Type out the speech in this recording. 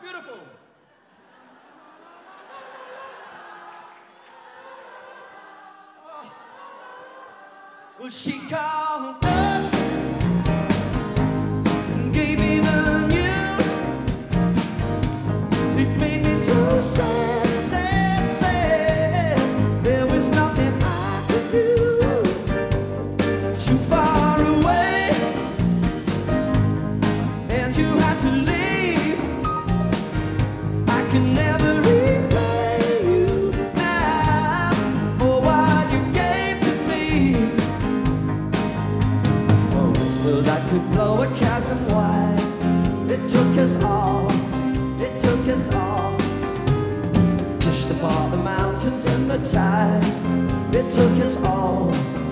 beautiful. Well, she called up and gave me the news. It made me so sad, sad, sad. There was nothing I could do. Too far away, and you had to leave. I can never repay you now for what you gave to me. That could blow a chasm wide. It took us all, it took us all. Pushed apart the mountains and the tide. It took us all.